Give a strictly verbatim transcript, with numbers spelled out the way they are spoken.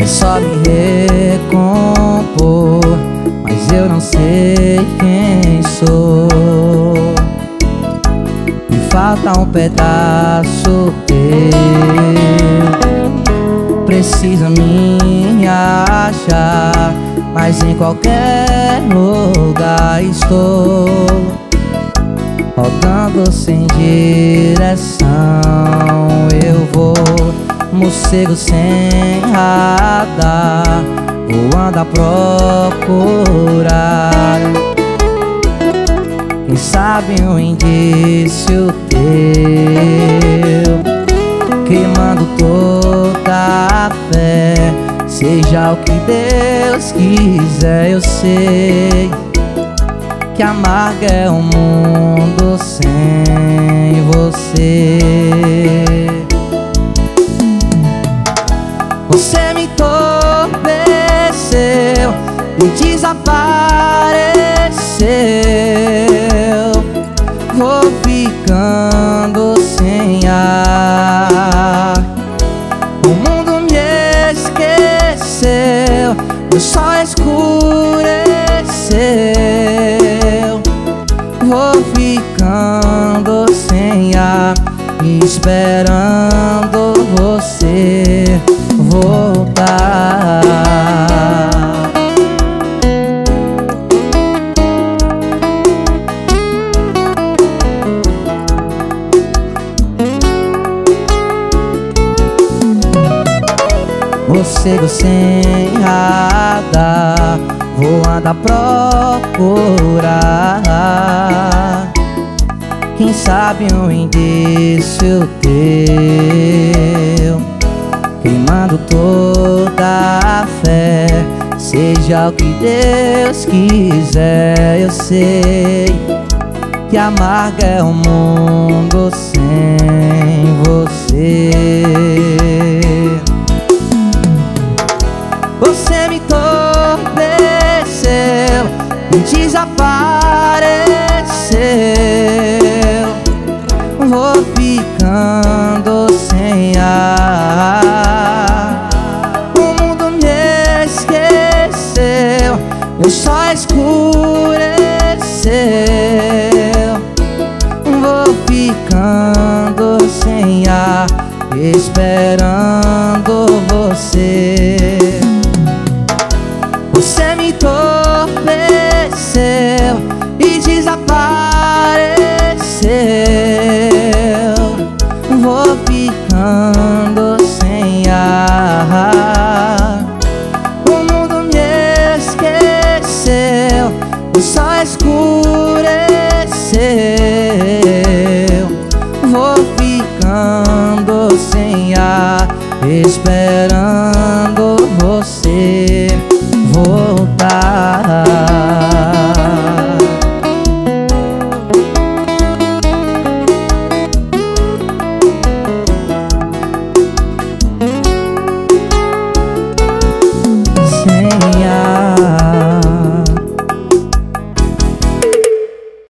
é só me recompor, mas eu não sei quem sou. Me falta um pedaço teu, precisa me achar, mas em qualquer lugar estou, rodando sem direção. Eu vou, morcego sem radar, voando a procurar. Quem sabe um indício teu, queimando toda a fé. Seja o que Deus quiser, eu sei que amargo é um mundo sem você. Você me entorpeceu e desapareceu. Vou ficando sem ar, o mundo me esqueceu, o sol escureceu. Vou ficando sem ar, esperando você voltar. Morcego sem radar, voando a procurar. Quem sabe um indício teu, queimando toda a fé. Seja o que Deus quiser, eu sei que amargo é um mundo sem você. Você me entorpeceu e desapareceu. Vou ficando sem ar, o mundo me esqueceu, o sol escureceu. Vou ficando sem ar, esperando você. Você me entorpeceu e desapareceu. Vou ficando sem ar, o mundo me esqueceu, o sol escureceu. Vou ficando sem ar, esperando você voltar.